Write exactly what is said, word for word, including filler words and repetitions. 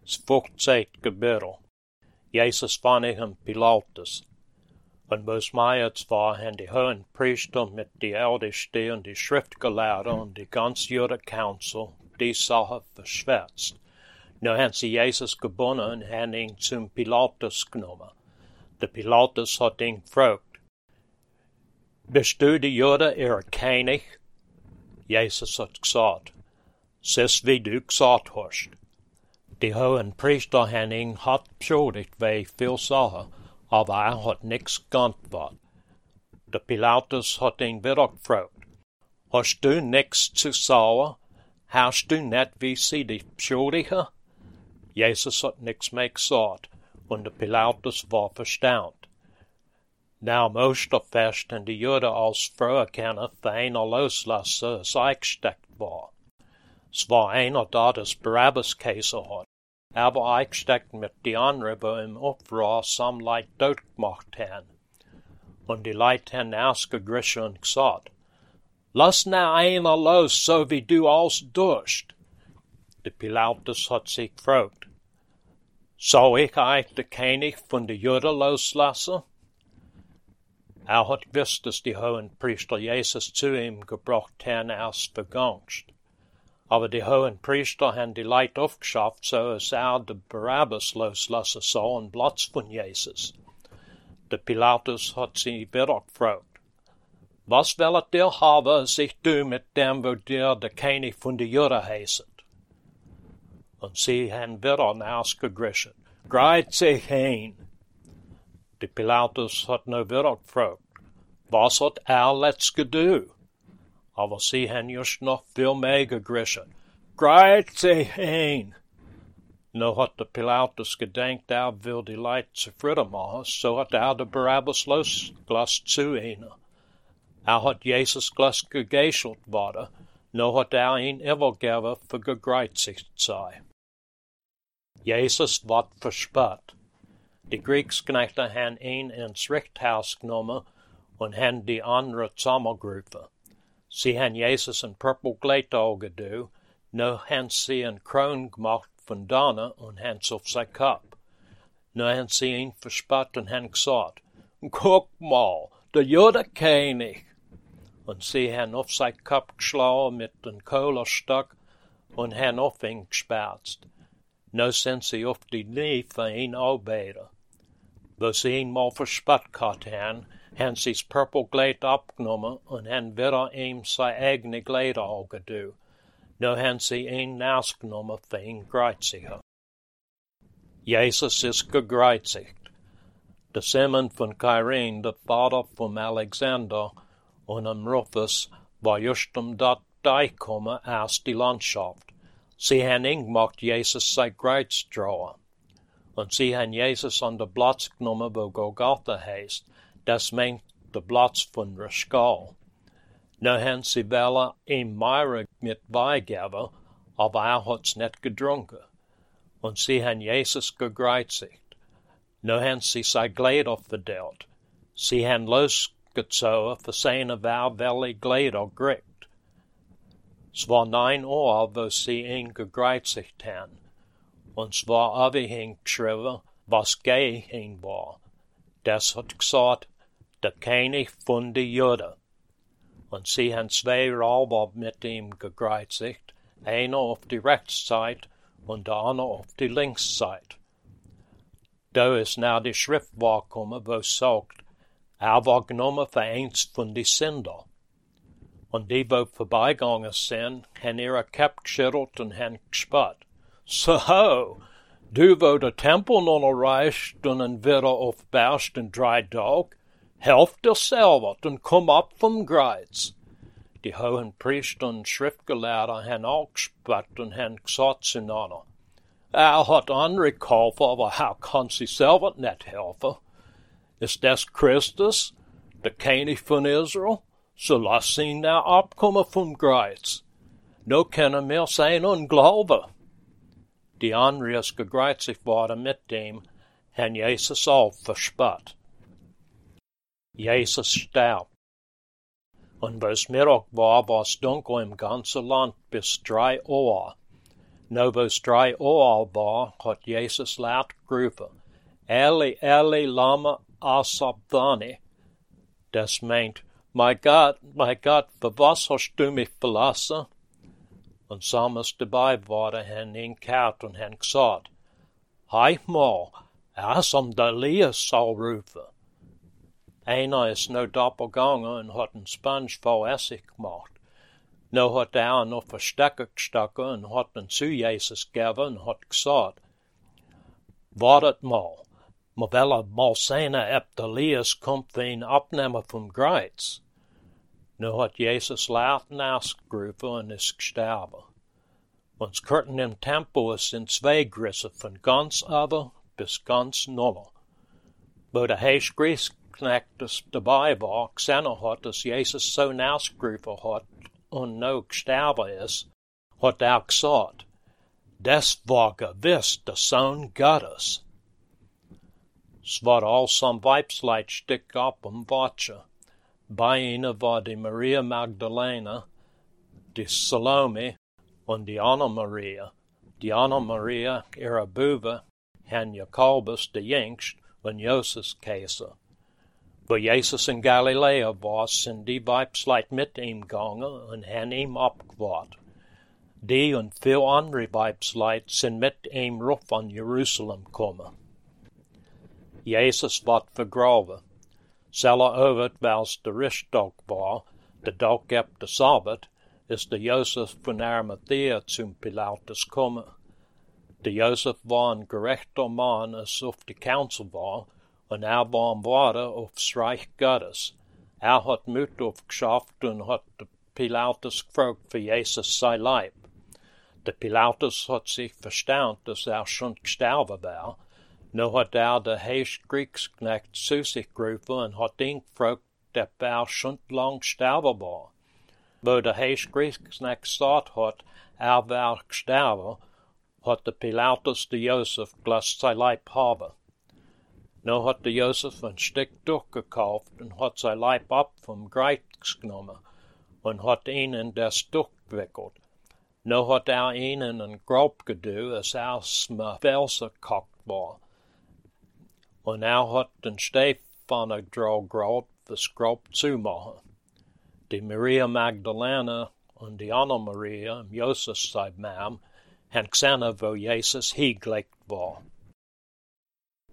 Svuchtzeit gebirl. Jesus van hem Pilatus. Und was mij het war, en die hohen priester mit die Älteste und die Schriftgelehrten und die ganz Jude Council die Sache verschwärzt. Nu haben sie Jesus gebunden und haben ihn zum Pilatus genommen. Der Pilatus hat ihn gefragt, bist du die Jude ihrer König? Jesus hat gesagt, es ist wie du gesagt hast. Die hohen Priester haben ihn hart beschuldigt wegen viel Sachen, aber er hat nichts geantwortet. Der Pilatus hat ihn wieder gefragt, hast du nichts zu sagen? Hast du nicht, wie sie dich beschuldigen? Jesus hat nichts mehr gesagt, und der Pilatus war verstaunt. Na am Osterfest haben die Juden als Vrouwenkenner für einer loslassen, als eingesteckt war. Es war einer da, das Barabbas Käse hat, aber eingesteckt mit die anderen, wo im Aufruhr some Leute tot gemacht haben. Und die Leute haben ausgegriffen und gesagt, lass na einer los, so wie du alles durst. Der Pilatus hat sie gefragt, soll ich euch den König von den Juden loslassen? Er hat gewusst, dass die hohen Priester Jesus zu ihm gebracht haben aus Vergangst. Aber die hohen Priester haben die Leute aufgeschafft, so als er den Barabbas loslassen soll und Platz von Jesus. Der Pilatus hat sie wieder gefragt, was wollt ihr haben, als ich tu mit dem, wo dir der König von den Juden heißt? Und sie haben wieder ausgegriffen, greit sich hin. Der Pilatus hat nu wieder gefragt, was hat er letzt gedu? Aber sie haben just noch viel mehr gegriffen, greit sich hin. Nu hat der Pilatus gedenkt, er will die Leute zufrieden machen, so hat er den Barabbas losgelassen zu ihnen. Er hat Jesus gleich gegeißelt worden, nu hat er ihn übergeben für gekreuzigt sei. Jesus wird versperrt. Die Kriegsknechte haben ihn ins Richthaus genommen und haben die anderen zusammengerufen. Sie haben Jesus ein Purpelkleid angedu, nu haben sie eine Krone gemacht von Dornen und haben es auf sein Kopf. Nu haben sie ihn versperrt und haben gesagt, guck mal, der Judenkönig. Und sie haben auf sein Kopf geschlagen mit dem Kohlerstock und haben auf ihn gesperrt. Nu sind sie auf die Knie für ihn anbeten. Wo sie ihn mal versperrt haben, haben sie das Purpelkleid abgenommen und haben wieder ihm sein eigenes Kleid angedu. Nu haben sie ihn ausgenommen für ihn kreuzigen. Jesus ist gekreuzigt. Der Simon von Kyrene, der Vater von Alexander und am Rufus, war just um dort durchgekommen aus die Landschaft. Sie haben ihn gemacht, Jesus sein Kreuz trauen. Und sie haben Jesus an den Platz genommen, wo Golgatha heißt. Das meint der Platz von der Skull. Nu haben sie wollen ihm Meire mit beigeben, aber er hat's nicht getrunken. Und sie haben Jesus gekreuzigt. Nu haben sie sein Kleider verdeelt. Sie haben losgezogen für seine Wahl, welche Kleider gekriegt. Es war neun Uhr, wo sie ihn gekreuzigt haben. Und es war über ihn geschrieben, was gegen ihn war. Das hat gesagt, der König von den Juden. Und sie haben zwei Räuber mit ihm gekreuzigt, einer auf die Rechtsseite und der andere auf die Linksseite. Da ist now die Schrift wahrgekommen, wo es sagt, er war genommen für eins von den Sünder. Und die, die vorbeigegangen sind, haben ihre Köpfe geschüttelt und haben gespott. So, du, wo der Tempel noch erreicht und dann wieder aufbaust in drei Tagen, helf dir selber und komm ab vom Kreuz. Die hohen Priester und Schriftgelehrten haben auch gespott und haben gesagt zueinander, er hat andere geholfen, aber er kann sich selber nicht helfen. Ist das Christus, der König von Israel? So lass ihn now abkommen vom Kreuz. Nu können wir sein und glauben. Die anderen, die gekreuzigt worden mit ihm, haben Jesus auch verspott. Jesus starb. Und was Mittag war, war es dunkel im ganzen Land bis drei Uhr. Novus drei oal war, hat Jesus laut gerufen, Eli, Eli, lama asabthani. Das meint, mein Gott, mein Gott, für was hast du mich verlassen? Und Psalmist dabei waren, haben ihn gehört und haben gesagt, Hei mal, er ist am Elias soll rufen. Einer ist noch doppelgegangen und hat einen Sponge voll Essig gemacht. Nu hat er noch verstecken gesteckt und hat ihn zu Jesus gegeben und hat gesagt, wartet mal, wir wollen mal sehen, ob der Elias kommt für ihn abnehmen vom Kreuz. Nu hat Jesus laut nachgerufen und ist gestorben. Und das Curtain im Tempel ist in zwei gerissen, von ganz oben bis ganz nummer. Wo der Heißgriesknecht dabei war, gesehen hat, dass Jesus so nachgerufen hat und nu gestorben ist, hat er gesagt, das war gewiss der Sohn Gottes. Es war also ein Weibsleid stick ab und watschen. Bei ihnen war die Maria Magdalena, die Salome und die Anna Maria. Die Anna Maria, ihre Bube, Herrn Jakobus, der Jüngst, und Josef Käse. Wo Jesus in Galiläa war, sind die Weibsleid mit ihm gegangen und haben ihm abgewartet. Die und viele andere Weibsleid sind mit ihm ruf an Jerusalem gekommen. Jesus wird vergraben. Selle over, weil es der Rischtag war, der Tag ab der Sabbat, ist der Josef von Arimathea zum Pilatus gekommen. Der Josef war ein gerechter Mann, als auf die Council war, und er war am Warten aufs Reich Gottes. Er hat Mut aufgeschafft und hat der Pilatus gefragt für Jesus sein Leib. Der Pilatus hat sich verstaunt, dass er schon gestorben war. Nu hat er der Heißgriesknecht zu sich gerufen und hat ihn gefragt, ob er schon lang gestorben war. Wo der Heißgriesknecht gesagt hat, er war gestorben, hat der Pilatus der Josef gelassen sein Leib haben. Nu hat der Josef ein Stück durchgekauft und hat sein Leib ab vom Kreuz genommen und hat ihn in das durchgewickelt. Nu hat er ihn in ein Grab gedu, als er mit Felsen gehackt war. Und er hat den Stefan gegraut, das Grab zu machen. Die Maria Magdalena und die Anna Maria, Josef sein Mom, haben gesehen, wo Jesus hingelegt war.